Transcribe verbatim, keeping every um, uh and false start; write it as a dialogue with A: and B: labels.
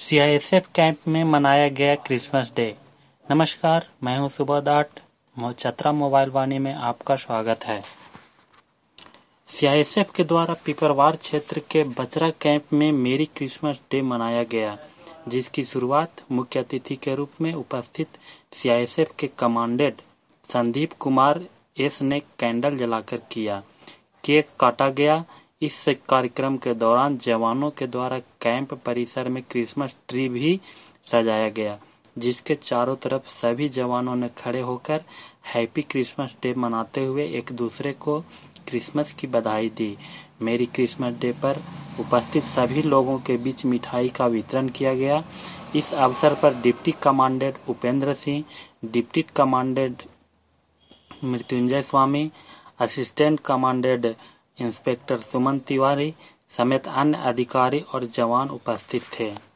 A: C I S F camp में मनाया गया क्रिसमस डे। नमस्कार, मैं हूं सुबोध आठ। चतरा मोबाइल वाणी में आपका स्वागत है। सी आई एस एफ के द्वारा पिपरवार क्षेत्र के बचरा कैंप में मेरी क्रिसमस डे मनाया गया, जिसकी शुरुआत मुख्य अतिथि के रूप में उपस्थित सी आई एस एफ के कमांडेंट संदीप कुमार एस ने कैंडल जलाकर किया। केक काटा गया। इस कार्यक्रम के दौरान जवानों के द्वारा कैंप परिसर में क्रिसमस ट्री भी सजाया गया, जिसके चारों तरफ सभी जवानों ने खड़े होकर हैप्पी क्रिसमस डे मनाते हुए एक दूसरे को क्रिसमस की बधाई दी। मेरी क्रिसमस डे पर उपस्थित सभी लोगों के बीच मिठाई का वितरण किया गया। इस अवसर पर deputy commandant Upendra Singh, deputy commandant Mrityunjay Swami, assistant commandant inspector Suman Tiwari समेत अन्य अधिकारी और जवान उपस्थित थे।